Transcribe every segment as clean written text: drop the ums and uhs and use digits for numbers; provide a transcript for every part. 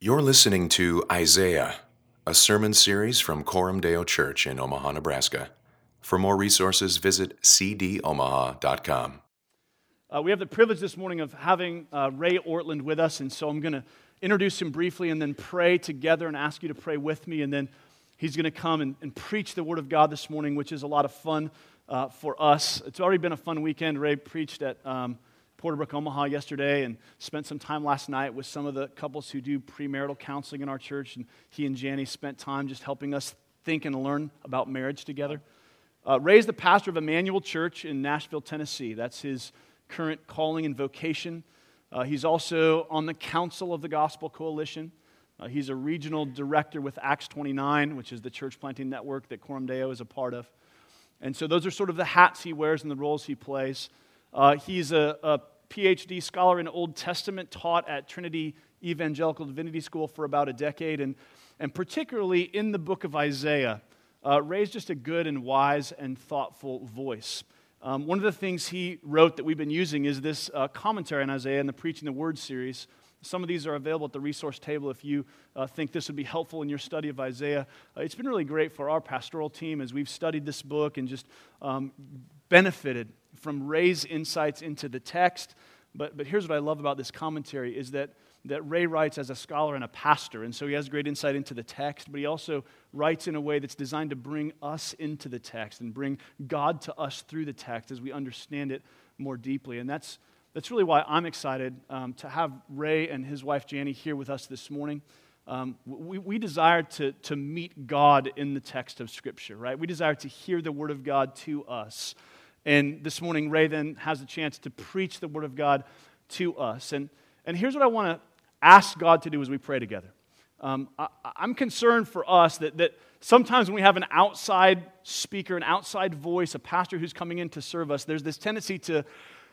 You're listening to Isaiah, a sermon series from Coram Deo Church in Omaha, Nebraska. For more resources, visit cdomaha.com. We have the privilege this morning of having Ray Ortland with us, and so I'm going to introduce him briefly and then pray together and ask you to pray with me, and then he's going to come and preach the Word of God this morning, which is a lot of fun for us. It's already been a fun weekend. Ray preached at Porterbrook, Omaha yesterday and spent some time last night with some of the couples who do premarital counseling in our church, and he and Janie spent time just helping us think and learn about marriage together. Ray is the pastor of Emmanuel Church in Nashville, Tennessee. That's his current calling and vocation. He's also on the Council of the Gospel Coalition. He's a regional director with Acts 29, which is the church planting network that Coram Deo is a part of. And so those are sort of the hats he wears and the roles he plays. He's a PhD scholar in Old Testament, taught at Trinity Evangelical Divinity School for about a decade, and particularly in the book of Isaiah. Ray's just a good and wise and thoughtful voice. One of the things he wrote that we've been using is this commentary on Isaiah in the Preaching the Word series. Some of these are available at the resource table if you think this would be helpful in your study of Isaiah. It's been really great for our pastoral team as we've studied this book and just benefited from Ray's insights into the text. But here's what I love about this commentary is that Ray writes as a scholar and a pastor, and so he has great insight into the text, but he also writes in a way that's designed to bring us into the text and bring God to us through the text as we understand it more deeply. And that's really why I'm excited to have Ray and his wife Janie here with us this morning. We desire to meet God in the text of Scripture, right? We desire to hear the Word of God to us. And this morning, Ray then has the chance to preach the Word of God to us. And here's what I want to ask God to do as we pray together. I'm concerned for us that sometimes when we have an outside speaker, an outside voice, a pastor who's coming in to serve us, there's this tendency to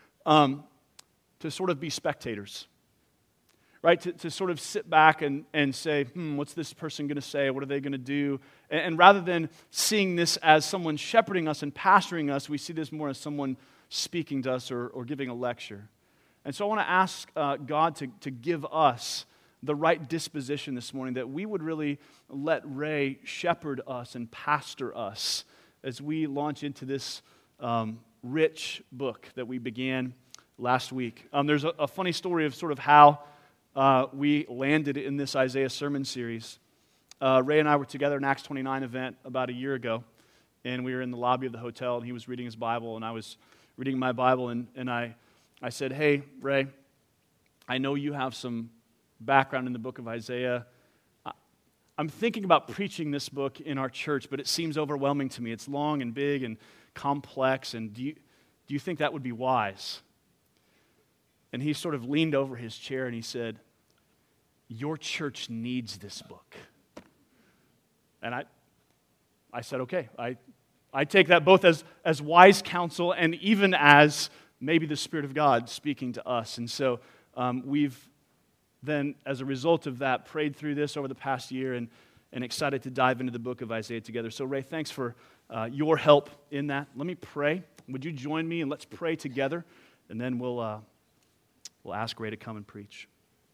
sort of be spectators, right? To sort of sit back and say, what's this person going to say? What are they going to do? And rather than seeing this as someone shepherding us and pastoring us, we see this more as someone speaking to us or giving a lecture. And so I want to ask God to give us the right disposition this morning, that we would really let Ray shepherd us and pastor us as we launch into this rich book that we began last week. There's a funny story of sort of how we landed in this Isaiah sermon series. Ray and I were together at an Acts 29 event about a year ago, and we were in the lobby of the hotel, and he was reading his Bible, and I was reading my Bible, and I said, hey, Ray, I know you have some background in the book of Isaiah. I'm thinking about preaching this book in our church, but it seems overwhelming to me. It's long and big and complex, and do you think that would be wise? And he sort of leaned over his chair and he said, your church needs this book. And I said, okay, I take that both as wise counsel and even as maybe the Spirit of God speaking to us. And so we've then, as a result of that, prayed through this over the past year and excited to dive into the book of Isaiah together. So Ray, thanks for your help in that. Let me pray. Would you join me and let's pray together, and then we'll ask Ray to come and preach.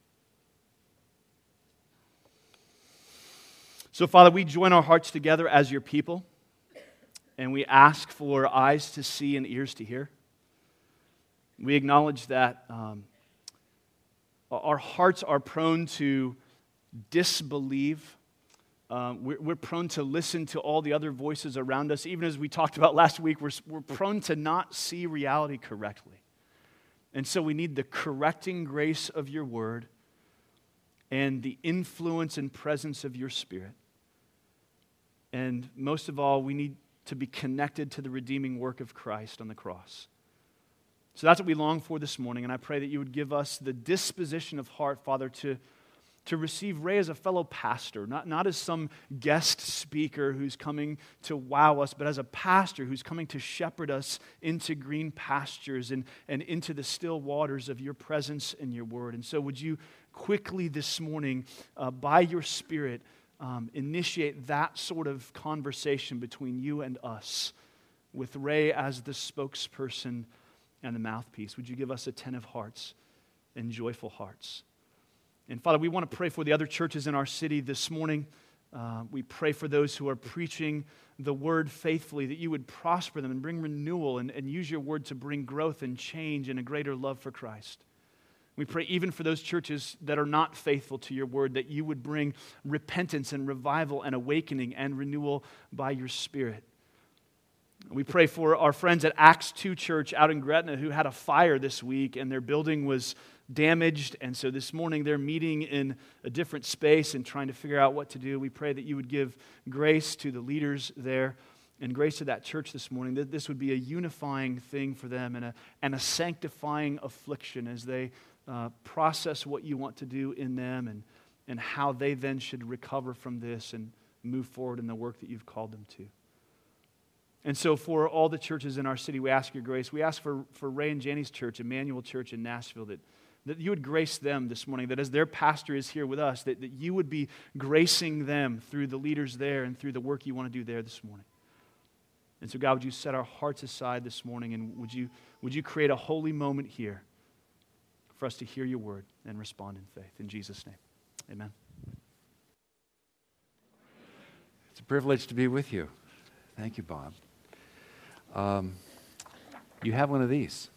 So, Father, we join our hearts together as your people, and we ask for eyes to see and ears to hear. We acknowledge that our hearts are prone to disbelieve. We're prone to listen to all the other voices around us. Even as we talked about last week, we're prone to not see reality correctly. And so we need the correcting grace of your word and the influence and presence of your Spirit. And most of all, we need to be connected to the redeeming work of Christ on the cross. So that's what we long for this morning, and I pray that you would give us the disposition of heart, Father, to receive Ray as a fellow pastor, not as some guest speaker who's coming to wow us, but as a pastor who's coming to shepherd us into green pastures and into the still waters of your presence and your word. And so would you quickly this morning, by your Spirit, initiate that sort of conversation between you and us, with Ray as the spokesperson and the mouthpiece. Would you give us attentive hearts and joyful hearts? And Father, we want to pray for the other churches in our city this morning. We pray for those who are preaching the word faithfully, that you would prosper them and bring renewal and use your word to bring growth and change and a greater love for Christ. We pray even for those churches that are not faithful to your word, that you would bring repentance and revival and awakening and renewal by your Spirit. We pray for our friends at Acts 2 Church out in Gretna who had a fire this week and their building was damaged, and so this morning they're meeting in a different space and trying to figure out what to do. We pray that you would give grace to the leaders there and grace to that church this morning, that this would be a unifying thing for them and a sanctifying affliction as they process what you want to do in them and how they then should recover from this and move forward in the work that you've called them to. And so for all the churches in our city, we ask your grace. We ask for Ray and Jani's church, Emmanuel Church in Nashville, that you would grace them this morning, that as their pastor is here with us, that you would be gracing them through the leaders there and through the work you want to do there this morning. And so God, would you set our hearts aside this morning, and would you create a holy moment here for us to hear your word and respond in faith. In Jesus' name, amen. It's a privilege to be with you. Thank you, Bob. You have one of these.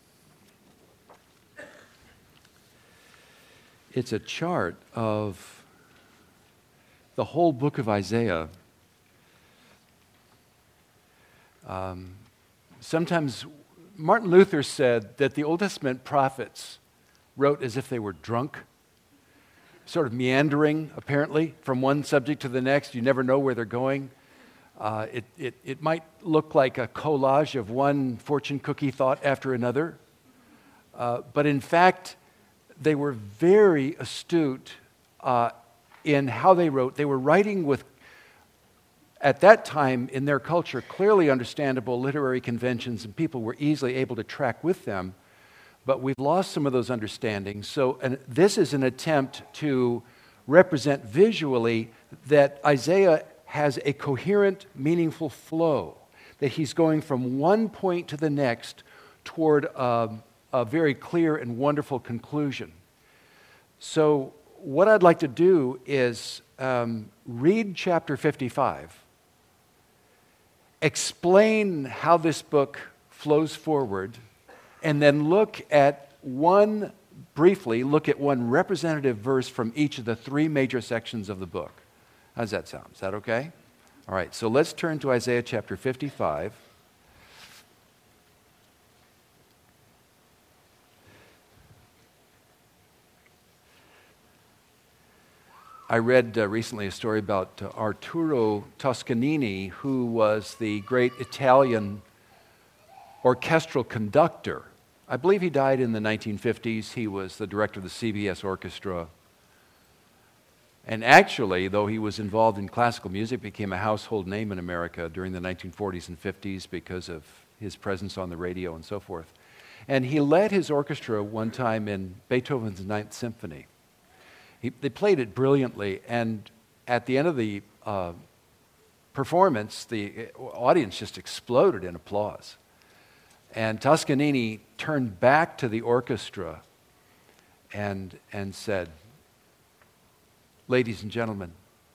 It's a chart of the whole book of Isaiah. Sometimes Martin Luther said that the Old Testament prophets wrote as if they were drunk, sort of meandering, apparently, from one subject to the next. You never know where they're going. It might look like a collage of one fortune cookie thought after another, but in fact, they were very astute in how they wrote. They were writing with, at that time in their culture, clearly understandable literary conventions, and people were easily able to track with them, but we've lost some of those understandings. So this is an attempt to represent visually that Isaiah has a coherent, meaningful flow, that he's going from one point to the next toward a very clear and wonderful conclusion. So what I'd like to do is read chapter 55, explain how this book flows forward, and then briefly look at one representative verse from each of the three major sections of the book. How does that sound? Is that okay? All right, so let's turn to Isaiah chapter 55. I read recently a story about Arturo Toscanini, who was the great Italian orchestral conductor. I believe he died in the 1950s. He was the director of the CBS Orchestra. And actually, though he was involved in classical music, became a household name in America during the 1940s and 50s because of his presence on the radio and so forth. And he led his orchestra one time in Beethoven's Ninth Symphony. They played it brilliantly, and at the end of the performance, the audience just exploded in applause. And Toscanini turned back to the orchestra and said, "Ladies and gentlemen,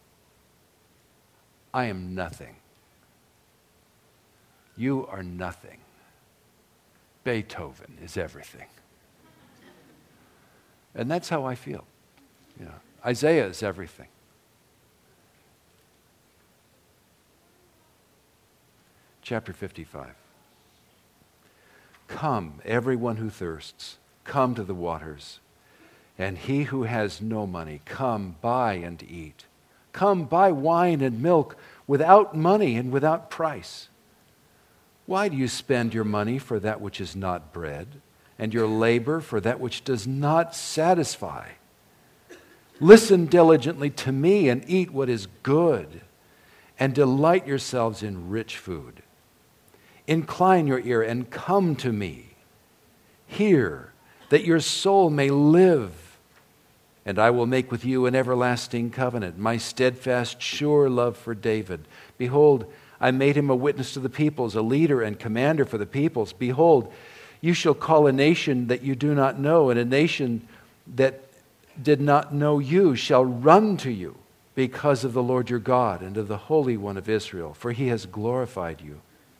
I am nothing. You are nothing. Beethoven is everything." And that's how I feel. You know, Isaiah is everything. Chapter 55. Come, everyone who thirsts, come to the waters. And he who has no money, come, buy and eat. Come, buy wine and milk without money and without price. Why do you spend your money for that which is not bread, and your labor for that which does not satisfy? Listen diligently to me and eat what is good, and delight yourselves in rich food. Incline your ear and come to me. Hear, that your soul may live, and I will make with you an everlasting covenant, my steadfast, sure love for David. Behold, I made him a witness to the peoples, a leader and commander for the peoples. Behold, you shall call a nation that you do not know, and a nation that did not know you shall run to you because of the Lord your God and of the Holy One of Israel, for he has glorified you.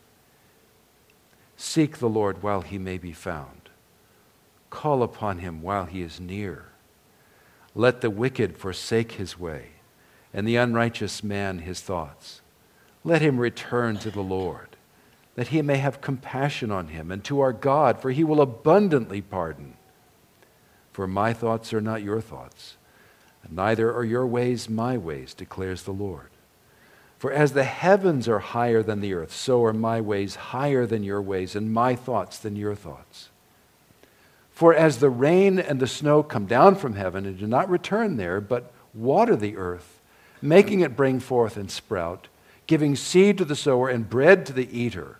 Seek the Lord while he may be found. Call upon him while he is near. Let the wicked forsake his way, and the unrighteous man his thoughts. Let him return to the Lord, that he may have compassion on him, and to our God, for he will abundantly pardon. For my thoughts are not your thoughts, and neither are your ways my ways, declares the Lord. For as the heavens are higher than the earth, so are my ways higher than your ways, and my thoughts than your thoughts. For as the rain and the snow come down from heaven and do not return there, but water the earth, making it bring forth and sprout, giving seed to the sower and bread to the eater,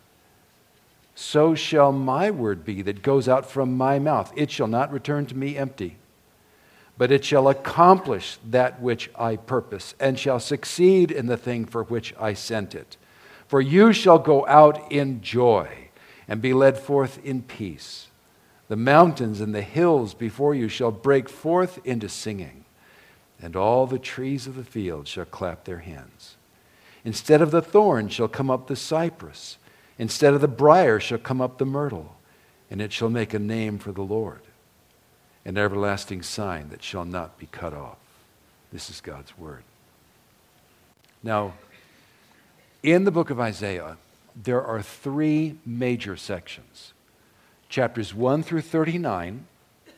so shall my word be that goes out from my mouth. It shall not return to me empty, but it shall accomplish that which I purpose, and shall succeed in the thing for which I sent it. For you shall go out in joy, and be led forth in peace. The mountains and the hills before you shall break forth into singing, and all the trees of the field shall clap their hands. Instead of the thorn shall come up the cypress, instead of the briar shall come up the myrtle, and it shall make a name for the Lord, an everlasting sign that shall not be cut off. This is God's word. Now, in the book of Isaiah, there are three major sections. Chapters 1 through 39,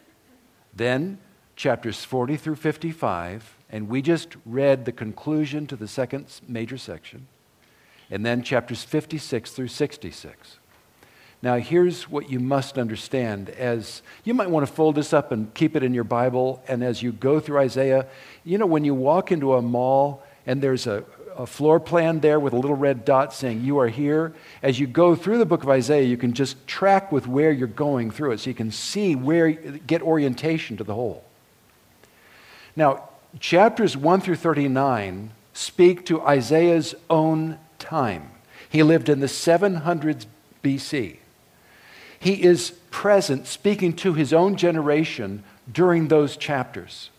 then chapters 40 through 55, and we just read the conclusion to the second major section, and then chapters 56 through 66. Now, here's what you must understand. As you might want to fold this up and keep it in your Bible, and as you go through Isaiah, you know, when you walk into a mall and there's a floor plan there with a little red dot saying you are here, as you go through the book of Isaiah, you can just track with where you're going through it, so you can see where, get orientation to the whole. Now, chapters 1 through 39 speak to Isaiah's own time. He lived in the 700s BC. He is present, speaking to his own generation during those chapters.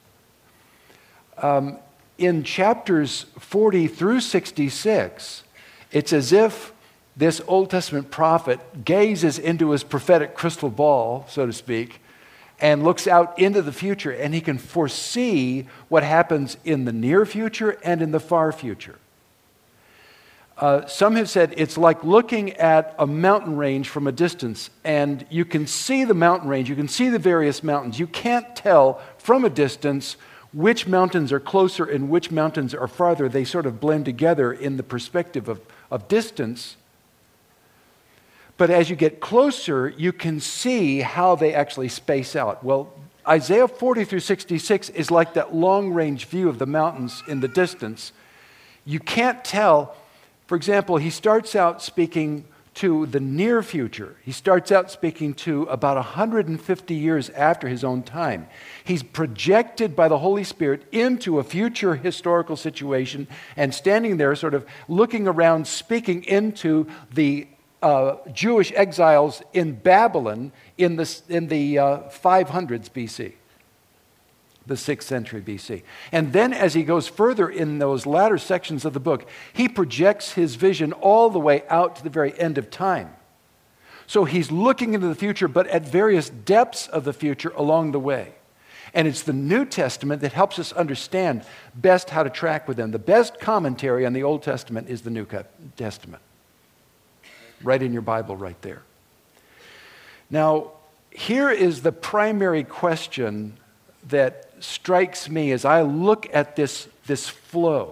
In chapters 40 through 66, it's as if this Old Testament prophet gazes into his prophetic crystal ball, so to speak, and looks out into the future, and he can foresee what happens in the near future and in the far future. Some have said it's like looking at a mountain range from a distance, and you can see the mountain range, you can see the various mountains. You can't tell from a distance which mountains are closer and which mountains are farther. They sort of blend together in the perspective of distance. But as you get closer, you can see how they actually space out. Well, Isaiah 40 through 66 is like that long-range view of the mountains in the distance. You can't tell. For example, he starts out speaking to the near future. He starts out speaking to about 150 years after his own time. He's projected by the Holy Spirit into a future historical situation and standing there sort of looking around, speaking into the Jewish exiles in Babylon in the 500s BC. The 6th century BC. And then as he goes further in those latter sections of the book, he projects his vision all the way out to the very end of time. So he's looking into the future, but at various depths of the future along the way. And it's the New Testament that helps us understand best how to track with them. The best commentary on the Old Testament is the New Testament. Right in your Bible right there. Now, here is the primary question that strikes me as I look at this flow.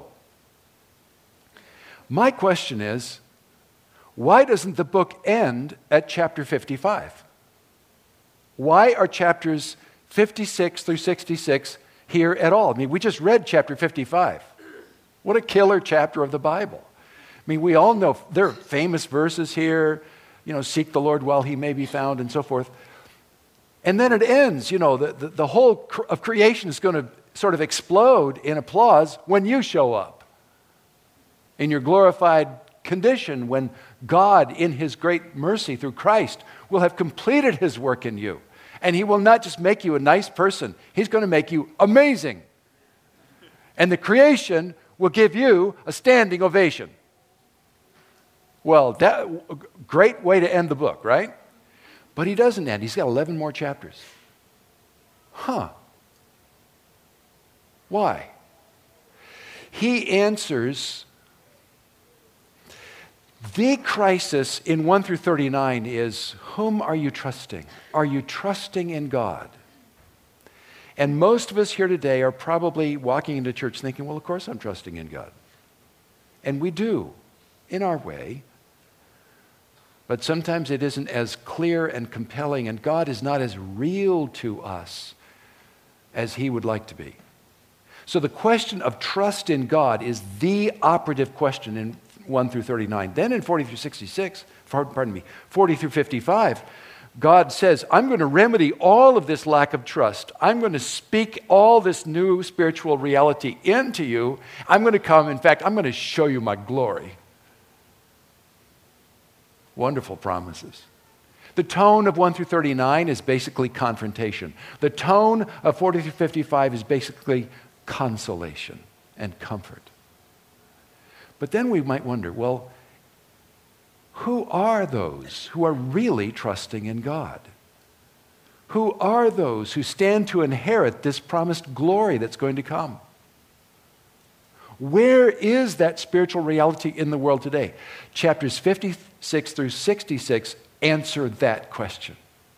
My question is, why doesn't the book end at chapter 55? Why are chapters 56 through 66 here at all? I mean, we just read chapter 55. What a killer chapter of the Bible. I mean, we all know there are famous verses here, you know, seek the Lord while he may be found and so forth. And then it ends, you know, the whole of creation is going to sort of explode in applause when you show up in your glorified condition, when God, in his great mercy through Christ, will have completed his work in you. And he will not just make you a nice person. He's going to make you amazing. And the creation will give you a standing ovation. Well, that great way to end the book, right? But he doesn't end. He's got 11 more chapters. Why? He answers. The crisis in 1 through 39 is, whom are you trusting? Are you trusting in God? And most of us here today are probably walking into church thinking, well, of course I'm trusting in God. And we do, in our way. But sometimes it isn't as clear and compelling, and God is not as real to us as He would like to be. So the question of trust in God is the operative question in 1 through 39. Then in 40 through 55, God says, I'm going to remedy all of this lack of trust. I'm going to speak all this new spiritual reality into you. I'm going to come, in fact, I'm going to show you my glory. Wonderful promises. The tone of 1 through 39 is basically confrontation. The tone of 40 through 55 is basically consolation and comfort. But then we might wonder, well, who are those who are really trusting in God? Who are those who stand to inherit this promised glory that's going to come? Where is that spiritual reality in the world today? Chapters 56 through 66 answer that question.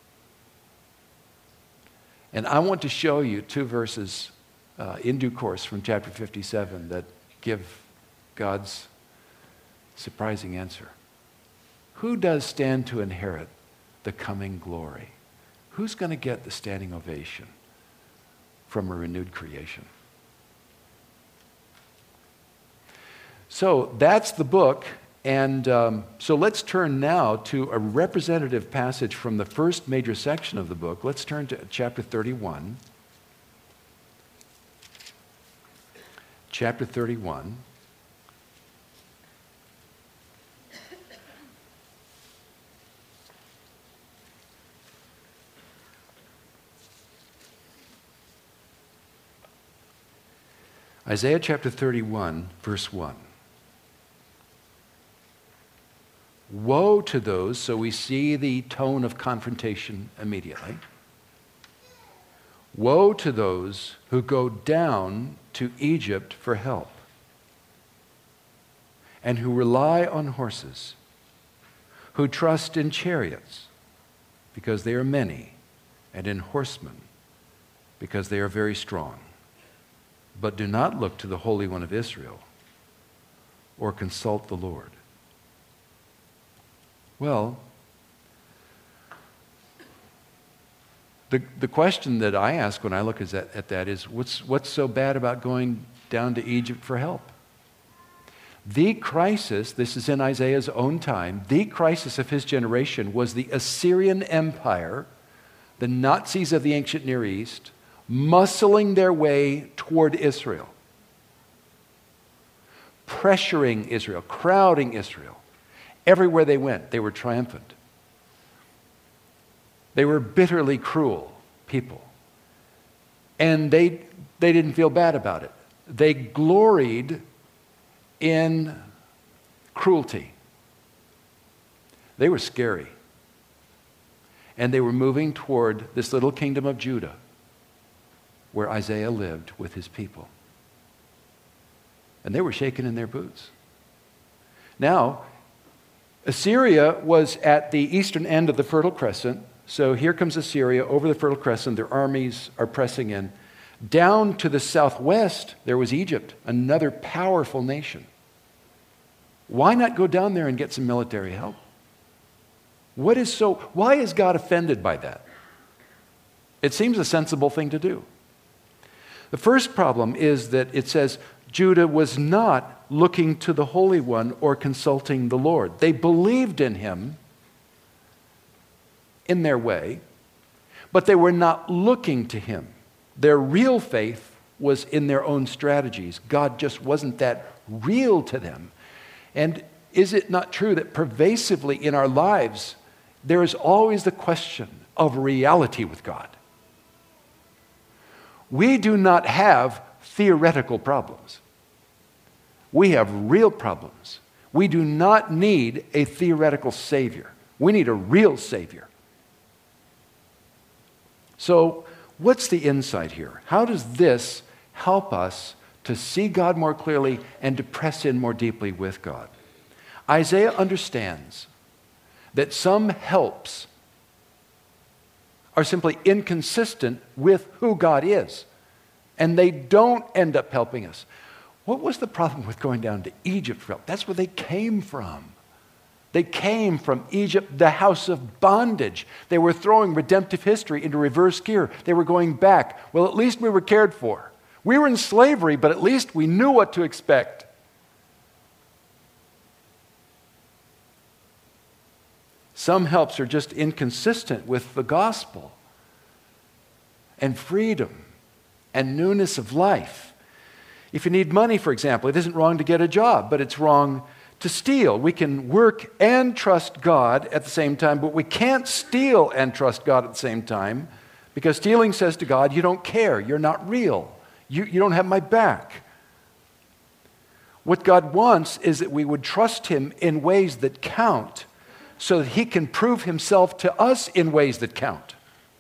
And I want to show you two verses in due course from chapter 57 that give God's surprising answer. Who does stand to inherit the coming glory? Who's going to get the standing ovation from a renewed creation? So that's the book, and so let's turn now to a representative passage from the first major section of the book. Let's turn to chapter 31. Chapter 31. Isaiah chapter 31, verse 1. Woe to those, so we see the tone of confrontation immediately. Woe to those who go down to Egypt for help and who rely on horses, who trust in chariots because they are many, and in horsemen because they are very strong, but do not look to the Holy One of Israel or consult the Lord. Well, the question that I ask when I look at that is, what's so bad about going down to Egypt for help? The crisis, this is in Isaiah's own time, the crisis of his generation was the Assyrian Empire, the Nazis of the ancient Near East, muscling their way toward Israel, pressuring Israel, crowding Israel. Everywhere they went, they were triumphant. They were bitterly cruel people. And they didn't feel bad about it. They gloried in cruelty. They were scary. And they were moving toward this little kingdom of Judah, where Isaiah lived with his people. And they were shaking in their boots. Now, Assyria was at the eastern end of the Fertile Crescent. So here comes Assyria over the Fertile Crescent. Their armies are pressing in. Down to the southwest, there was Egypt, another powerful nation. Why not go down there and get some military help? Why is God offended by that? It seems a sensible thing to do. The first problem is that it says Judah was not looking to the Holy One or consulting the Lord. They believed in Him in their way, but they were not looking to Him. Their real faith was in their own strategies. God just wasn't that real to them. And is it not true that pervasively in our lives, there is always the question of reality with God. We do not have theoretical problems. We have real problems. We do not need a theoretical Savior. We need a real Savior. So, what's the insight here? How does this help us to see God more clearly and to press in more deeply with God? Isaiah understands that some helps are simply inconsistent with who God is, and they don't end up helping us. What was the problem with going down to Egypt for help? That's where they came from. They came from Egypt, the house of bondage. They were throwing redemptive history into reverse gear. They were going back. Well, at least we were cared for. We were in slavery, but at least we knew what to expect. Some helps are just inconsistent with the gospel and freedom and newness of life. If you need money, for example, it isn't wrong to get a job, but it's wrong to steal. We can work and trust God at the same time, but we can't steal and trust God at the same time, because stealing says to God, you don't care, you're not real, you don't have my back. What God wants is that we would trust Him in ways that count, so that He can prove Himself to us in ways that count.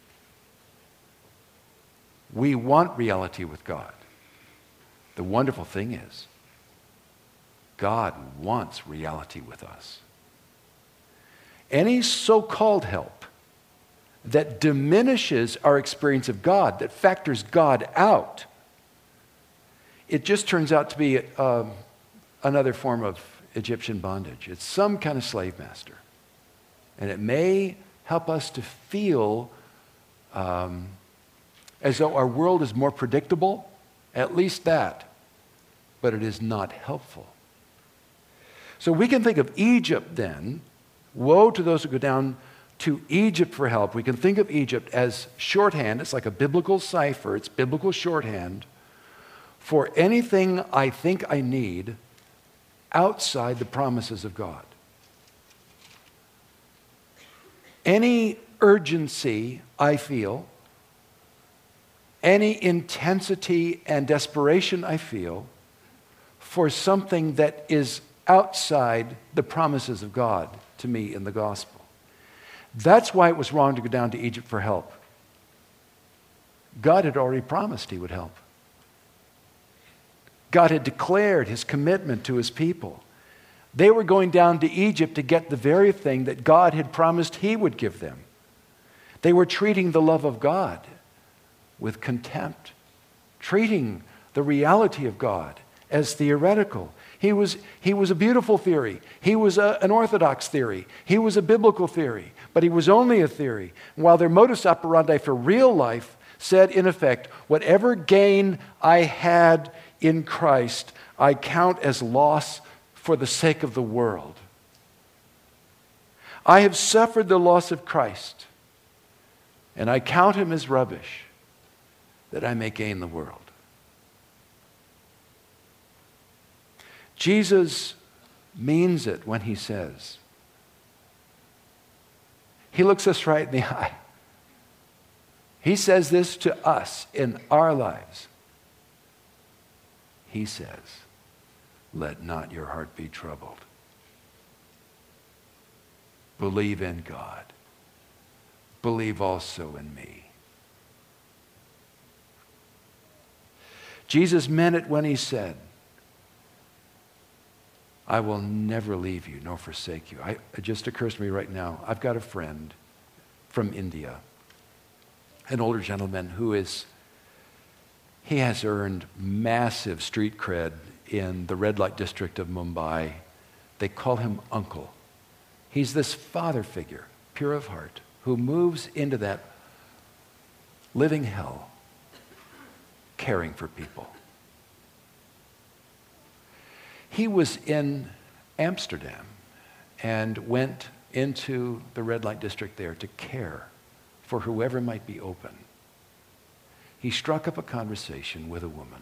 We want reality with God. The wonderful thing is, God wants reality with us. Any so-called help that diminishes our experience of God, that factors God out, it just turns out to be another form of Egyptian bondage. It's some kind of slave master. And it may help us to feel as though our world is more predictable, at least that, but it is not helpful. So we can think of Egypt then, woe to those who go down to Egypt for help. We can think of Egypt as shorthand. It's like a biblical cipher. It's biblical shorthand for anything I think I need outside the promises of God. Any urgency I feel, any intensity and desperation I feel for something that is outside the promises of God to me in the gospel. That's why it was wrong to go down to Egypt for help. God had already promised He would help. God had declared His commitment to His people. They were going down to Egypt to get the very thing that God had promised He would give them. They were treating the love of God with contempt, treating the reality of God as theoretical. He was a beautiful theory. He was an orthodox theory. He was a biblical theory, but he was only a theory. And while their modus operandi for real life said, in effect, whatever gain I had in Christ, I count as loss for the sake of the world. I have suffered the loss of Christ, and I count Him as rubbish, that I may gain the world. Jesus means it when He says, He looks us right in the eye. He says this to us in our lives. He says, let not your heart be troubled. Believe in God. Believe also in me. Jesus meant it when He said, I will never leave you nor forsake you. It just occurs to me right now, I've got a friend from India, an older gentleman he has earned massive street cred in the red light district of Mumbai. They call him Uncle. He's this father figure, pure of heart, who moves into that living hell, caring for people. He was in Amsterdam and went into the red light district there to care for whoever might be open. He struck up a conversation with a woman.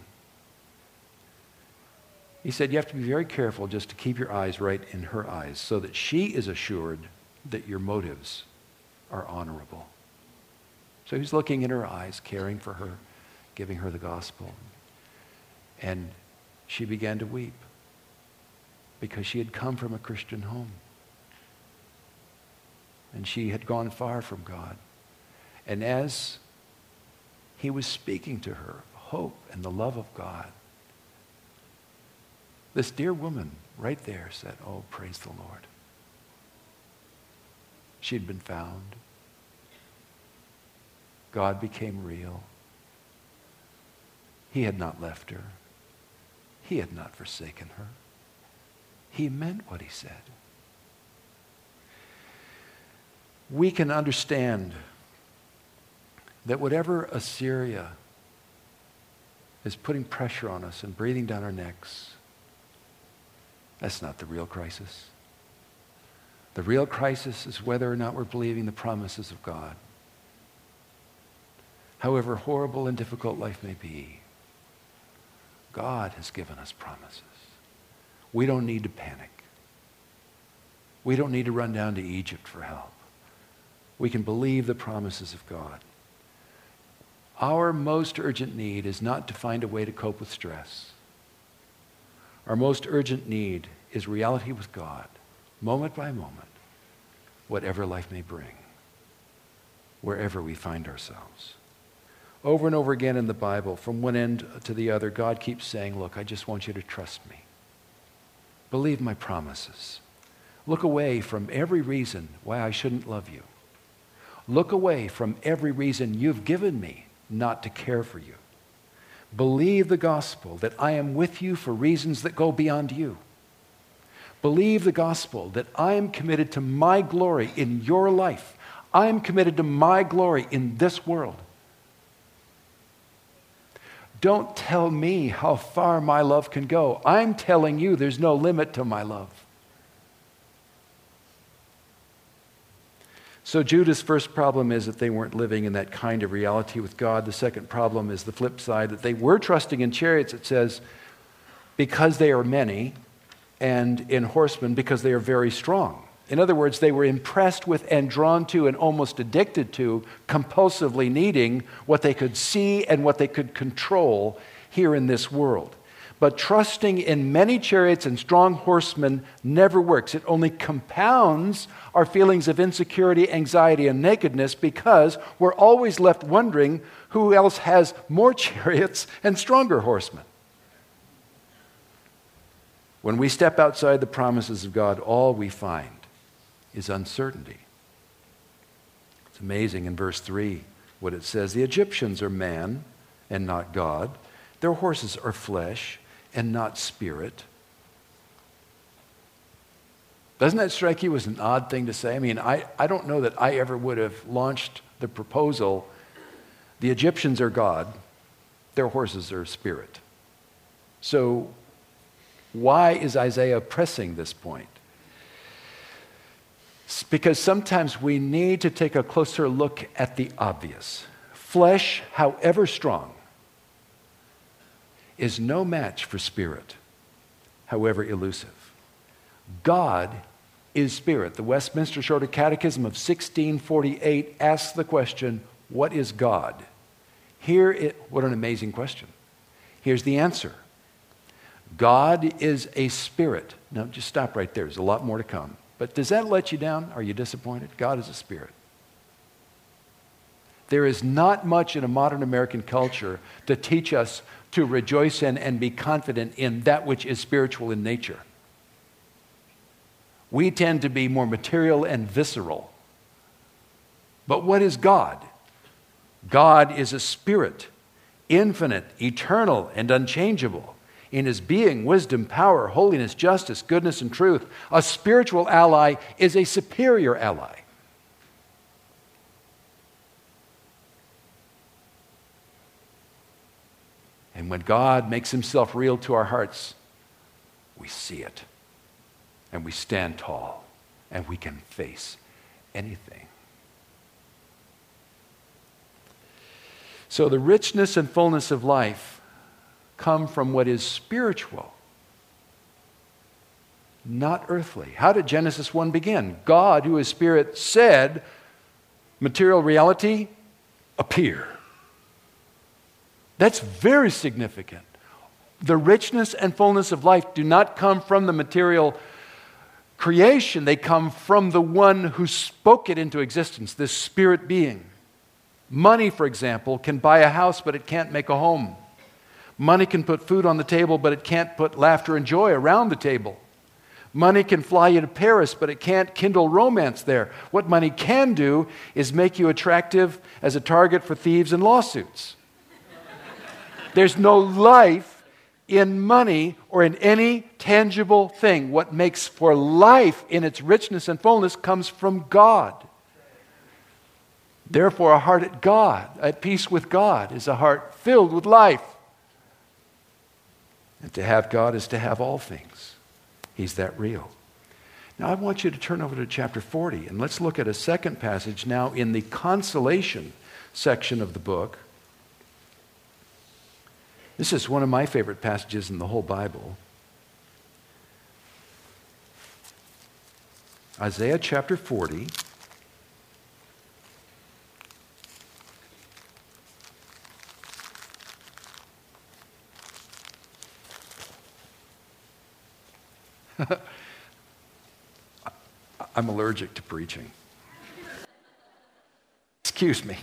He said, you have to be very careful just to keep your eyes right in her eyes so that she is assured that your motives are honorable. So he's looking in her eyes, caring for her, giving her the gospel. And she began to weep because she had come from a Christian home. And she had gone far from God. And as he was speaking to her of hope and the love of God, this dear woman right there said, "Oh, praise the Lord." She'd been found. God became real. He had not left her. He had not forsaken her. He meant what he said. We can understand that whatever Assyria is putting pressure on us and breathing down our necks, that's not the real crisis. The real crisis is whether or not we're believing the promises of God. However horrible and difficult life may be, God has given us promises. We don't need to panic. We don't need to run down to Egypt for help. We can believe the promises of God. Our most urgent need is not to find a way to cope with stress. Our most urgent need is reality with God, moment by moment, whatever life may bring, wherever we find ourselves. Over and over again in the Bible, from one end to the other, God keeps saying, look, I just want you to trust me. Believe my promises. Look away from every reason why I shouldn't love you. Look away from every reason you've given me not to care for you. Believe the gospel that I am with you for reasons that go beyond you. Believe the gospel that I am committed to my glory in your life. I am committed to my glory in this world. Don't tell me how far my love can go. I'm telling you there's no limit to my love. So Judah's first problem is that they weren't living in that kind of reality with God. The second problem is the flip side, that they were trusting in chariots, it says, because they are many, and in horsemen because they are very strong. In other words, they were impressed with and drawn to and almost addicted to, compulsively needing what they could see and what they could control here in this world. But trusting in many chariots and strong horsemen never works. It only compounds our feelings of insecurity, anxiety, and nakedness because we're always left wondering who else has more chariots and stronger horsemen. When we step outside the promises of God, all we find is uncertainty. It's amazing in verse 3 what it says. The Egyptians are man and not God. Their horses are flesh and not spirit. Doesn't that strike you as an odd thing to say? I mean, I don't know that I ever would have launched the proposal, the Egyptians are God, their horses are spirit. So why is Isaiah pressing this point? It's because sometimes we need to take a closer look at the obvious. Flesh, however strong, is no match for spirit, however elusive. God is spirit. The Westminster Shorter Catechism of 1648 asks the question, what is God? What an amazing question. Here's the answer. God is a spirit. Now, just stop right there. There's a lot more to come. But does that let you down? Are you disappointed? God is a spirit. There is not much in a modern American culture to teach us to rejoice in and be confident in that which is spiritual in nature. We tend to be more material and visceral. But what is God? God is a spirit, infinite, eternal, and unchangeable. In his being, wisdom, power, holiness, justice, goodness, and truth. A spiritual ally is a superior ally. And when God makes himself real to our hearts, we see it. And we stand tall. And we can face anything. So the richness and fullness of life come from what is spiritual, not earthly. How did Genesis 1 begin? God, who is spirit, said, material reality, appear. That's very significant. The richness and fullness of life do not come from the material creation. They come from the one who spoke it into existence, this spirit being. Money, for example, can buy a house, but it can't make a home. Money can put food on the table, but it can't put laughter and joy around the table. Money can fly you to Paris, but it can't kindle romance there. What money can do is make you attractive as a target for thieves and lawsuits. There's no life in money or in any tangible thing. What makes for life in its richness and fullness comes from God. Therefore, a heart at peace with God, is a heart filled with life. And to have God is to have all things. He's that real. Now I want you to turn over to chapter 40, and let's look at a second passage now in the consolation section of the book. This is one of my favorite passages in the whole Bible. Isaiah chapter 40. I'm allergic to preaching. Excuse me.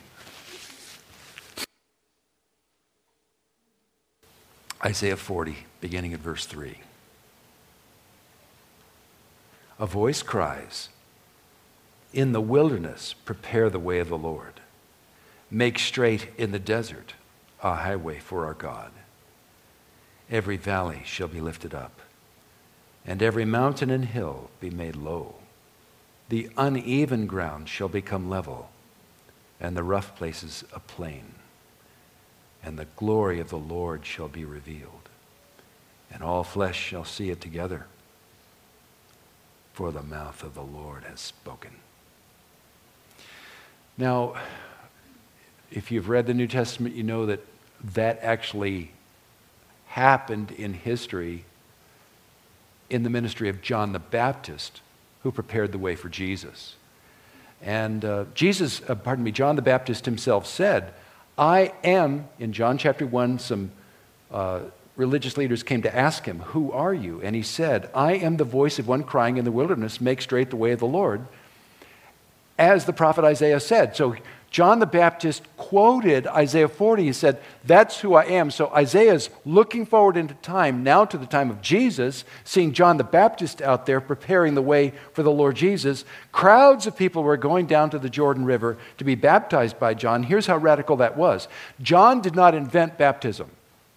Isaiah 40, beginning at verse 3. A voice cries, "In the wilderness, prepare the way of the Lord. Make straight in the desert a highway for our God. Every valley shall be lifted up, and every mountain and hill be made low. The uneven ground shall become level, and the rough places a plain. And the glory of the Lord shall be revealed, and all flesh shall see it together, for the mouth of the Lord has spoken." Now, if you've read the New Testament, you know that that actually happened in history in the ministry of John the Baptist, who prepared the way for Jesus. And John the Baptist himself said, "I am," in John chapter 1, some religious leaders came to ask him, "Who are you?" And he said, "I am the voice of one crying in the wilderness, make straight the way of the Lord," as the prophet Isaiah said. So John the Baptist quoted Isaiah 40. He said, "That's who I am." So Isaiah's looking forward into time, now to the time of Jesus, seeing John the Baptist out there preparing the way for the Lord Jesus. Crowds of people were going down to the Jordan River to be baptized by John. Here's how radical that was. John did not invent baptism,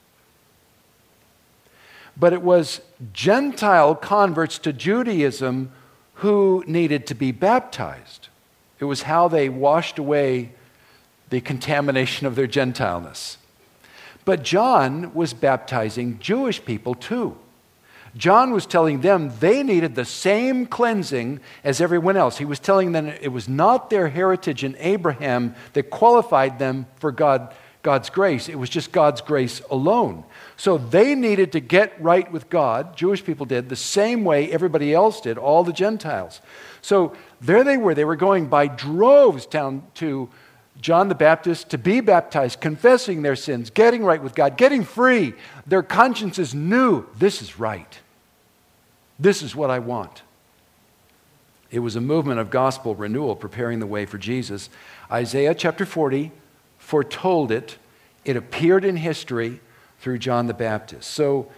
but it was Gentile converts to Judaism who needed to be baptized. It was how they washed away the contamination of their Gentileness. But John was baptizing Jewish people too. John was telling them they needed the same cleansing as everyone else. He was telling them it was not their heritage in Abraham that qualified them for God's grace. It was just God's grace alone. So they needed to get right with God, Jewish people did, the same way everybody else did, all the Gentiles. So there they were going by droves down to John the Baptist to be baptized, confessing their sins, getting right with God, getting free. Their consciences knew, this is right. This is what I want. It was a movement of gospel renewal, preparing the way for Jesus. Isaiah chapter 40 foretold it. It appeared in history through John the Baptist. So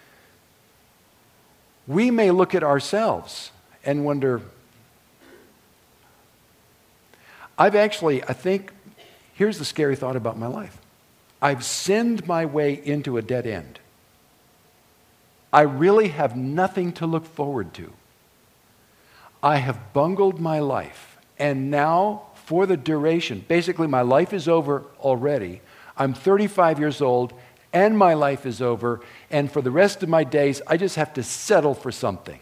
we may look at ourselves and wonder, I think, here's the scary thought about my life. I've sinned my way into a dead end. I really have nothing to look forward to. I have bungled my life, and now, for the duration, basically my life is over already. I'm 35 years old, and my life is over, and for the rest of my days, I just have to settle for something.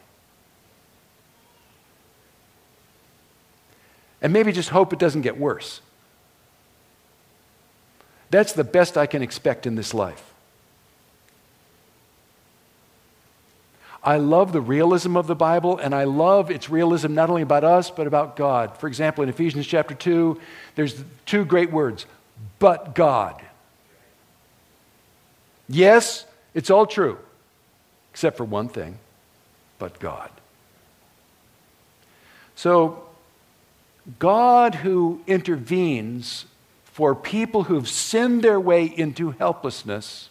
And maybe just hope it doesn't get worse. That's the best I can expect in this life. I love the realism of the Bible, and I love its realism not only about us, but about God. For example, in Ephesians chapter 2, there's two great words, but God. Yes, it's all true, except for one thing, but God. So, God who intervenes for people who've sinned their way into helplessness,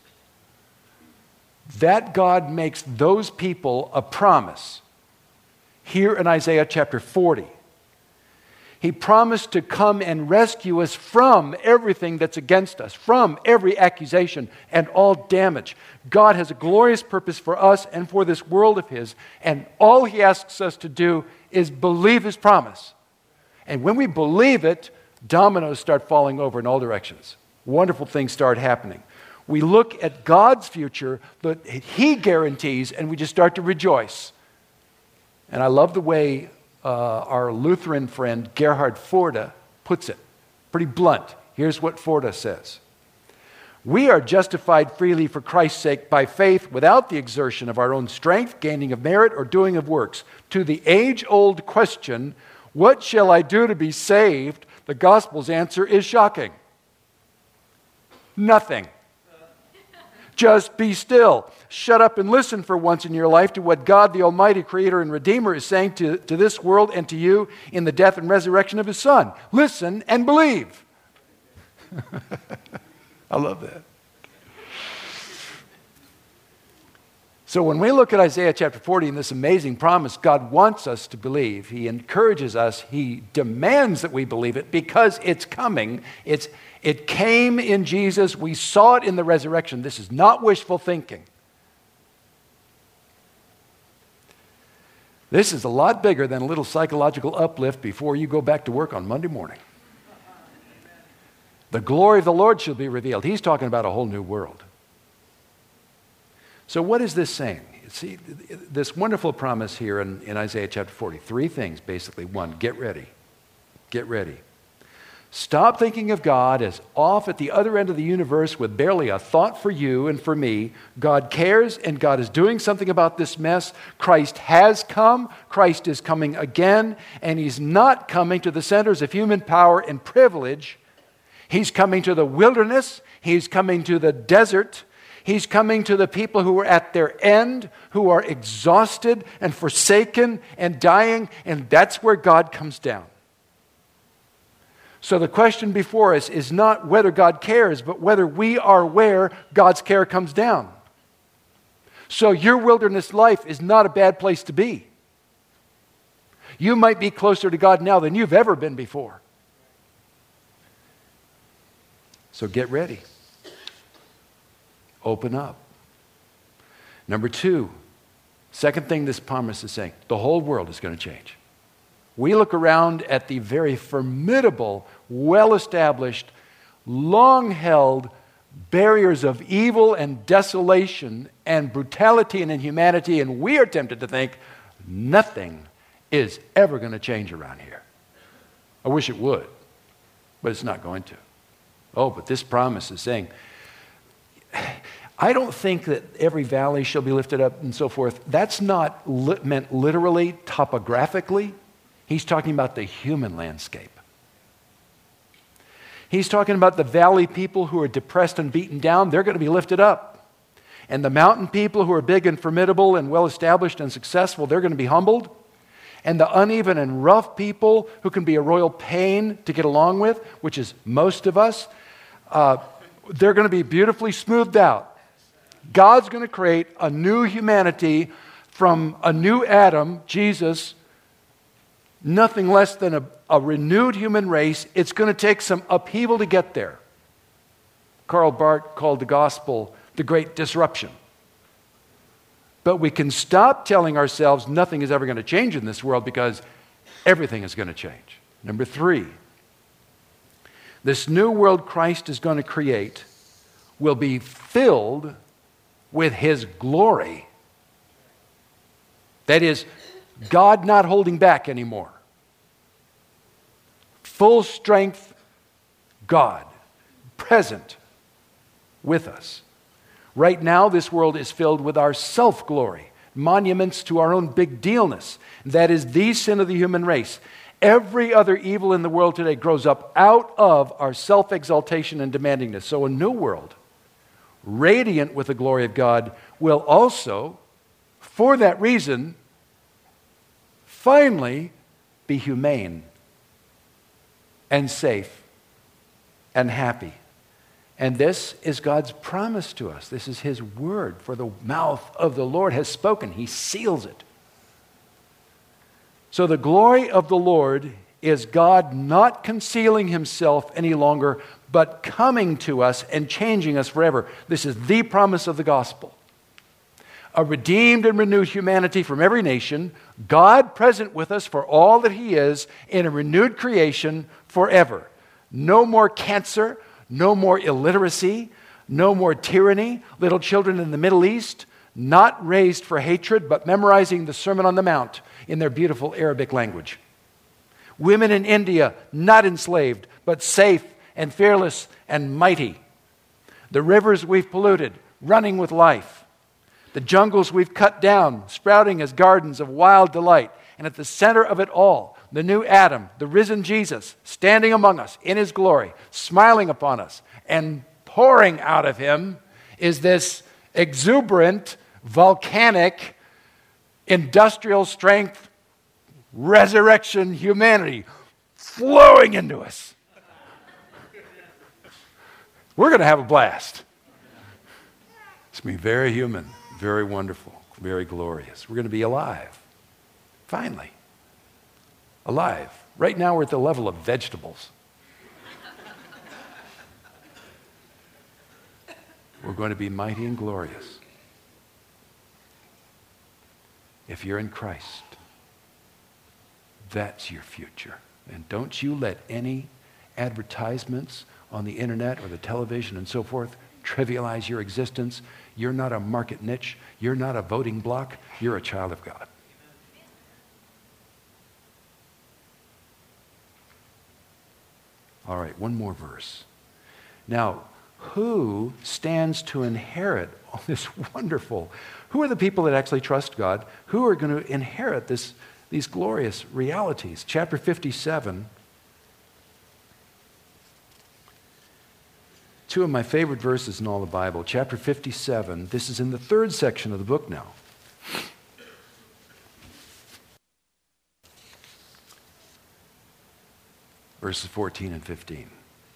that God makes those people a promise. Here in Isaiah chapter 40, He promised to come and rescue us from everything that's against us, from every accusation and all damage. God has a glorious purpose for us and for this world of His, and all He asks us to do is believe His promise. And when we believe it, dominoes start falling over in all directions. Wonderful things start happening. We look at God's future that He guarantees, and we just start to rejoice. And I love the way our Lutheran friend Gerhard Forde puts it. Pretty blunt. Here's what Forde says. We are justified freely for Christ's sake by faith without the exertion of our own strength, gaining of merit, or doing of works. To the age-old question, what shall I do to be saved? The gospel's answer is shocking. Nothing. Just be still. Shut up and listen for once in your life to what God, the Almighty Creator and Redeemer, is saying to this world and to you in the death and resurrection of His Son. Listen and believe. I love that. So when we look at Isaiah chapter 40 and this amazing promise, God wants us to believe. He encourages us. He demands that we believe it because it's coming. It came in Jesus. We saw it in the resurrection. This is not wishful thinking. This is a lot bigger than a little psychological uplift before you go back to work on Monday morning. The glory of the Lord shall be revealed. He's talking about a whole new world. So what is this saying? See, this wonderful promise here in Isaiah chapter 40. Three things, basically. One, get ready. Get ready. Stop thinking of God as off at the other end of the universe with barely a thought for you and for me. God cares, and God is doing something about this mess. Christ has come. Christ is coming again, and He's not coming to the centers of human power and privilege. He's coming to the wilderness. He's coming to the desert. He's coming to the people who are at their end, who are exhausted and forsaken and dying, and that's where God comes down. So the question before us is not whether God cares, but whether we are where God's care comes down. So your wilderness life is not a bad place to be. You might be closer to God now than you've ever been before. So get ready. Open up. Number two, second thing this promise is saying, the whole world is going to change. We look around at the very formidable, well-established, long-held barriers of evil and desolation and brutality and inhumanity, and we are tempted to think nothing is ever going to change around here. I wish it would, but it's not going to. Oh, but this promise is saying, I don't think that every valley shall be lifted up and so forth. That's not meant literally, topographically. He's talking about the human landscape. He's talking about the valley people who are depressed and beaten down. They're going to be lifted up. And the mountain people who are big and formidable and well-established and successful, they're going to be humbled. And the uneven and rough people who can be a royal pain to get along with, which is most of us, they're going to be beautifully smoothed out. God's going to create a new humanity from a new Adam, Jesus, nothing less than a renewed human race. It's going to take some upheaval to get there. Karl Barth called the gospel the great disruption. But we can stop telling ourselves nothing is ever going to change in this world because everything is going to change. Number three, this new world Christ is going to create will be filled with His glory. That is, God not holding back anymore. Full strength God, present with us. Right now, this world is filled with our self-glory, monuments to our own big dealness. That is the sin of the human race. Every other evil in the world today grows up out of our self-exaltation and demandingness. So a new world, radiant with the glory of God, will also, for that reason, finally be humane and safe and happy. And this is God's promise to us. This is His word, for the mouth of the Lord has spoken. He seals it. So the glory of the Lord is God not concealing Himself any longer, but coming to us and changing us forever. This is the promise of the gospel. A redeemed and renewed humanity from every nation, God present with us for all that He is in a renewed creation forever. No more cancer, no more illiteracy, no more tyranny. Little children in the Middle East, not raised for hatred, but memorizing the Sermon on the Mount in their beautiful Arabic language. Women in India, not enslaved, but safe and fearless and mighty. The rivers we've polluted, running with life. The jungles we've cut down, sprouting as gardens of wild delight. And at the center of it all, the new Adam, the risen Jesus, standing among us in His glory, smiling upon us, and pouring out of Him is this exuberant, volcanic, industrial strength, resurrection humanity flowing into us. We're going to have a blast. It's going to be very human, very wonderful, very glorious. We're going to be alive. Finally. Alive. Right now we're at the level of vegetables. We're going to be mighty and glorious. If you're in Christ, that's your future. And don't you let any advertisements on the internet or the television and so forth trivialize your existence. You're not a market niche. You're not a voting block. You're a child of God. All right, one more verse. Now, who stands to inherit all this wonderful? Who are the people that actually trust God? Who are going to inherit these glorious realities? Chapter 57. Two of my favorite verses in all the Bible. Chapter 57. This is in the third section of the book now. Verses 14 and 15.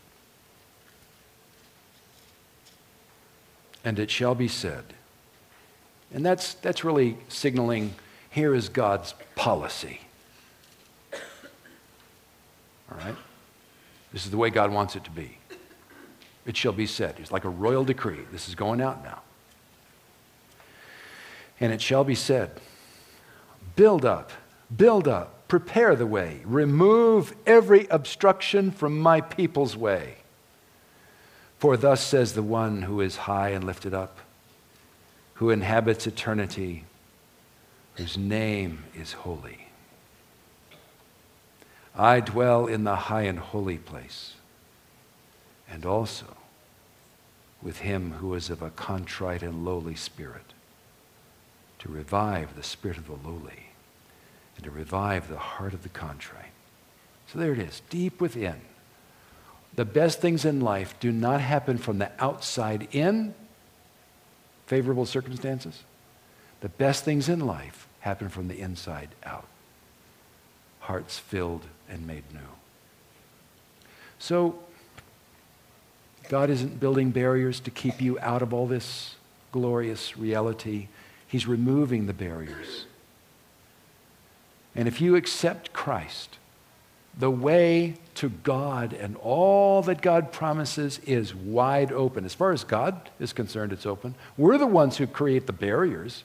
And it shall be said. And that's really signaling, here is God's policy. All right? This is the way God wants it to be. It shall be said. It's like a royal decree. This is going out now. And it shall be said, build up, prepare the way, remove every obstruction from my people's way. For thus says the one who is high and lifted up, who inhabits eternity, whose name is holy. I dwell in the high and holy place, and also with him who is of a contrite and lowly spirit, to revive the spirit of the lowly, and to revive the heart of the contrite. So there it is, deep within. The best things in life do not happen from the outside in, favorable circumstances. The best things in life happen from the inside out. Hearts filled and made new. So, God isn't building barriers to keep you out of all this glorious reality. He's removing the barriers. And if you accept Christ, the way to God and all that God promises is wide open. As far as God is concerned, it's open. We're the ones who create the barriers.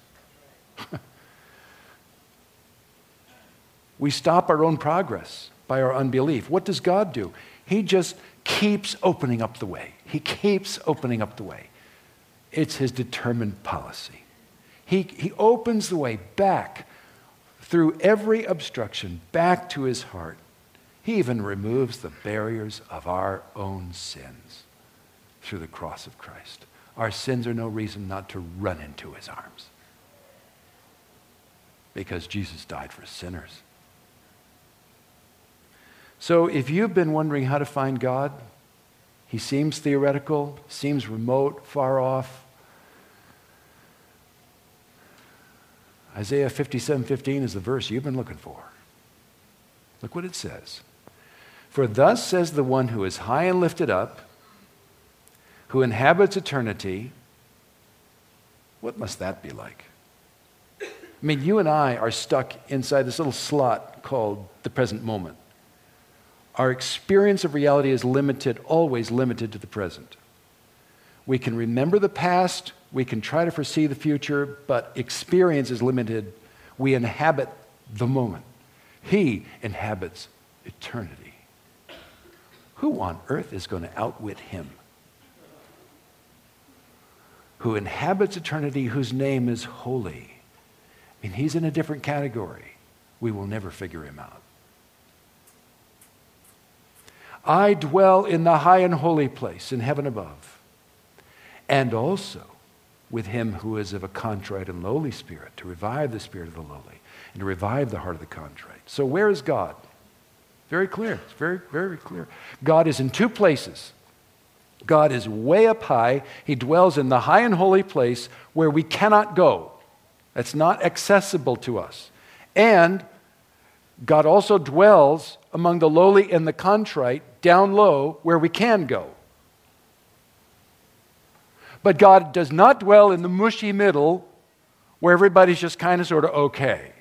We stop our own progress by our unbelief. What does God do? He just keeps opening up the way. He keeps opening up the way. It's His determined policy. He opens the way back through every obstruction, back to His heart. He even removes the barriers of our own sins through the cross of Christ. Our sins are no reason not to run into His arms, because Jesus died for sinners. So if you've been wondering how to find God, he seems theoretical, seems remote, far off. Isaiah 57:15 is the verse you've been looking for. Look what it says. For thus says the one who is high and lifted up, who inhabits eternity. What must that be like? I mean, you and I are stuck inside this little slot called the present moment. Our experience of reality is limited, always limited to the present. We can remember the past, we can try to foresee the future, but experience is limited. We inhabit the moment. He inhabits eternity. Who on earth is going to outwit him? Who inhabits eternity, whose name is holy. I mean, he's in a different category. We will never figure him out. I dwell in the high and holy place in heaven above, and also with him who is of a contrite and lowly spirit, to revive the spirit of the lowly and to revive the heart of the contrite. So where is God? Very clear. It's very, very clear. God is in two places. God is way up high. He dwells in the high and holy place where we cannot go. That's not accessible to us. And God also dwells among the lowly and the contrite, down low, where we can go. But God does not dwell in the mushy middle, where everybody's just kind of sort of okay.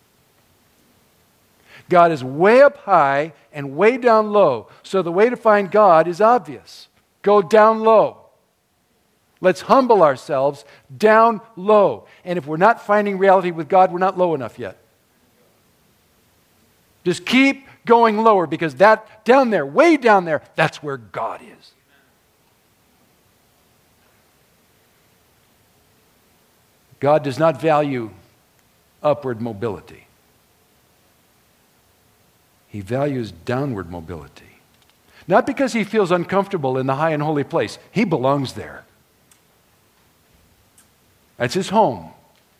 God is way up high and way down low. So the way to find God is obvious. Go down low. Let's humble ourselves down low. And if we're not finding reality with God, we're not low enough yet. Just keep going lower, because that down there, way down there, that's where God is. God does not value upward mobility. He values downward mobility. Not because he feels uncomfortable in the high and holy place. He belongs there. That's his home.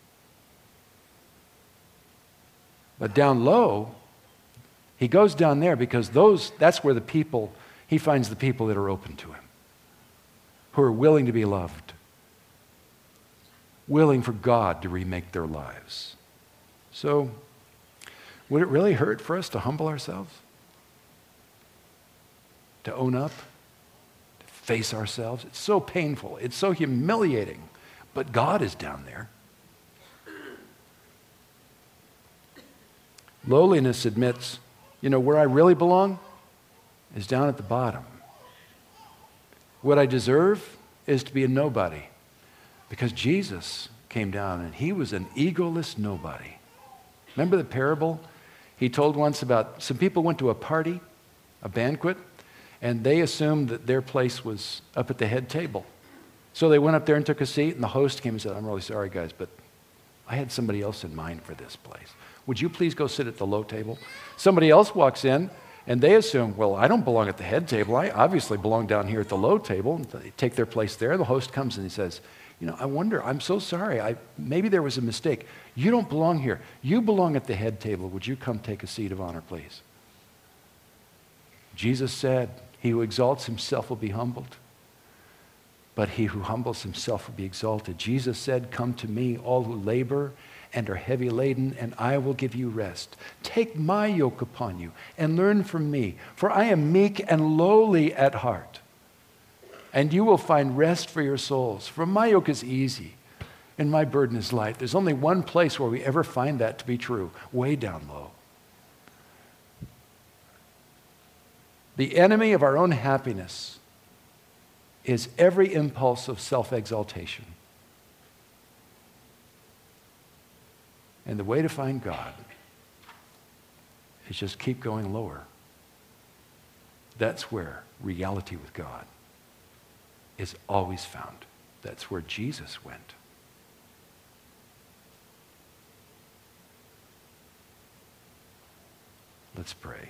But down low, he goes down there because that's where he finds the people that are open to him, who are willing to be loved, willing for God to remake their lives. So, would it really hurt for us to humble ourselves? To own up? To face ourselves? It's so painful. It's so humiliating. But God is down there. Lowliness admits, where I really belong is down at the bottom. What I deserve is to be a nobody, because Jesus came down and he was an egoless nobody. Remember the parable he told once about some people went to a party, a banquet, and they assumed that their place was up at the head table. So they went up there and took a seat, and the host came and said, I'm really sorry, guys, but I had somebody else in mind for this place. Would you please go sit at the low table? Somebody else walks in, and they assume, well, I don't belong at the head table. I obviously belong down here at the low table. And they take their place there. The host comes and he says, I wonder, I'm so sorry. Maybe there was a mistake. You don't belong here. You belong at the head table. Would you come take a seat of honor, please? Jesus said, he who exalts himself will be humbled, but he who humbles himself will be exalted. Jesus said, come to me, all who labor and are heavy laden, and I will give you rest. Take my yoke upon you and learn from me, for I am meek and lowly at heart, and you will find rest for your souls. For my yoke is easy and my burden is light. There's only one place where we ever find that to be true, way down low. The enemy of our own happiness is every impulse of self-exaltation. And the way to find God is just keep going lower. That's where reality with God is always found. That's where Jesus went. Let's pray.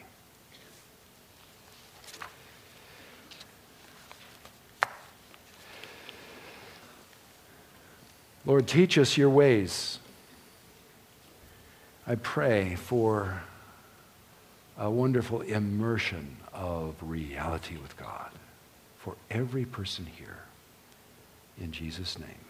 Lord, teach us your ways. I pray for a wonderful immersion of reality with God for every person here. In Jesus' name.